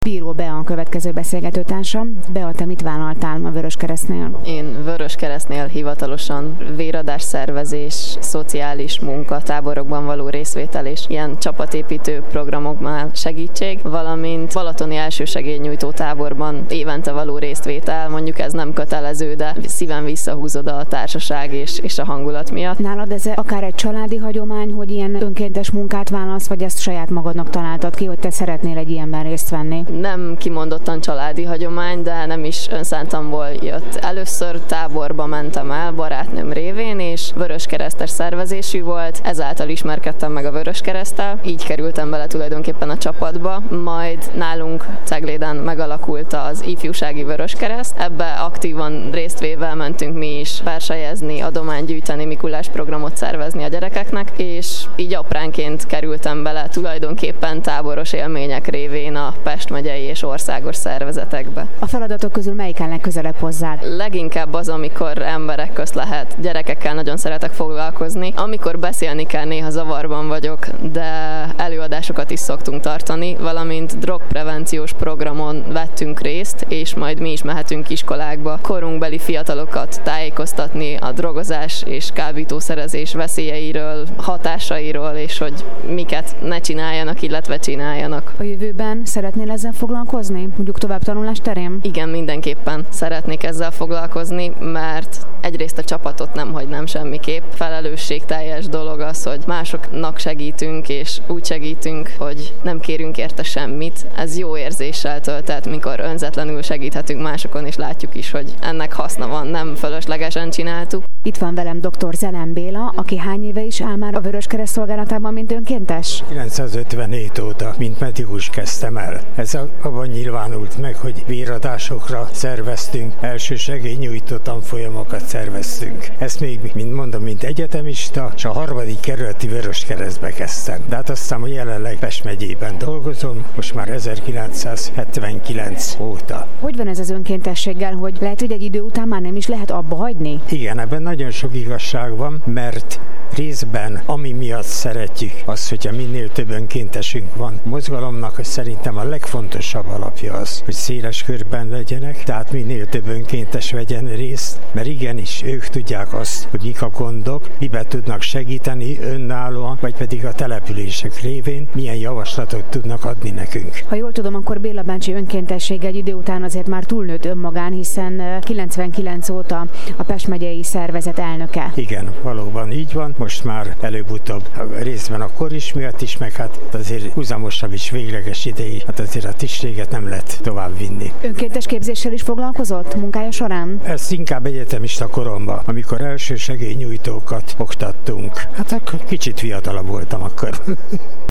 Bíró Bea a következő beszélgetőtársam. Bea, te mit vállaltál a Vöröskeresztnél? Én Vöröskeresztnél hivatalosan véradás szervezés, szociális munka, táborokban való részvétel és ilyen csapatépítő programoknál segítség, valamint balatoni elsősegélynyújtó táborban évente való résztvétel, mondjuk ez nem kötelező, de szíven visszahúzod a társaság és a hangulat miatt. Nálad ez akár egy családi hagyomány, hogy ilyen önkéntes munkát vállalsz, vagy ezt saját magadnak találtad ki, hogy te szeretnél egy ilyenben részt venni? Nem kimondottan családi hagyomány, de nem is önszántamból jött. Először táborba mentem el barátnőm révén, és vöröskeresztes szervezésű volt, ezáltal ismerkedtem meg a Vöröskereszttel, így kerültem bele tulajdonképpen a csapatba, majd nálunk Cegléden megalakult az ifjúsági Vöröskereszt, ebbe aktívan résztvéve mentünk mi is versenyezni, adományt gyűjteni, Mikulás programot szervezni a gyerekeknek, és így apránként kerültem bele tulajdonképpen táboros élmények révén a Pest megyei és országos szervezetekbe. A feladatok közül melyik áll legközelebb hozzád? Leginkább az, amikor emberek közt lehet. Gyerekekkel nagyon szeretek foglalkozni. Amikor beszélni kell, néha zavarban vagyok, de előadásokat is szoktunk tartani, valamint drogprevenciós programon vettünk részt, és majd mi is mehetünk iskolákba korunkbeli fiatalokat tájékoztatni a drogozás és kábítószerezés veszélyeiről, hatásairól, és hogy miket ne csináljanak, illetve csináljanak. A jövőben szeretnél ezzel foglalkozni? Mondjuk tovább tanulás terén? Igen, mindenképpen szeretnék ezzel foglalkozni, mert egyrészt a csapatot nem hagynám semmiképp. Felelősségteljes dolog az, hogy másoknak segítünk, és úgy segítünk, hogy nem kérünk érte semmit. Ez jó érzéssel töltett, mikor önzetlenül segíthetünk másokon, és látjuk is, hogy ennek haszna van, nem fölöslegesen csináltuk. Itt van velem dr. Zelem Béla, aki hány éve is áll már a Vöröskereszt szolgálatában, mint önkéntes? 957 óta, mint medikus kezdtem el. Ez abban nyilvánult meg, hogy véradásokra szerveztünk, elsősegélynyújtó tanfolyamokat szerveztünk. Ezt még, mint egyetemista, és a 3. kerületi Vöröskeresztbe kezdtem. De hát aztán jelenleg Pest megyében dolgozom, most már 1979 óta. Hogy van ez az önkéntességgel, hogy lehet, hogy egy idő után már nem is lehet abba hagyni? Igen, ebben nagyon sok igazság van, mert részben, ami miatt szeretjük az, hogyha minél több önkéntesünk van. A mozgalomnak szerintem a legfontosabb alapja az, hogy széles körben legyenek, tehát minél több önkéntes vegyen részt, mert igenis ők tudják azt, hogy mik a gondok, miben tudnak segíteni önállóan, vagy pedig a települések révén milyen javaslatot tudnak adni nekünk. Ha jól tudom, akkor Béla bácsi önkéntesség egy idő után azért már túlnőtt önmagán, hiszen 99 óta a Pest megyei szervezet elnöke. Igen, valóban így van. Most már előbb-utóbb részben a kor is miatt is, meg hát azért húzamosabb is végleges ideig, hát azért a tisztséget nem lehet tovább vinni. Önkéntes képzéssel is foglalkozott munkája során? Ez inkább egyetemista koromban, amikor elsősegélynyújtókat oktattunk. Hát akkor kicsit fiatalabb voltam akkor.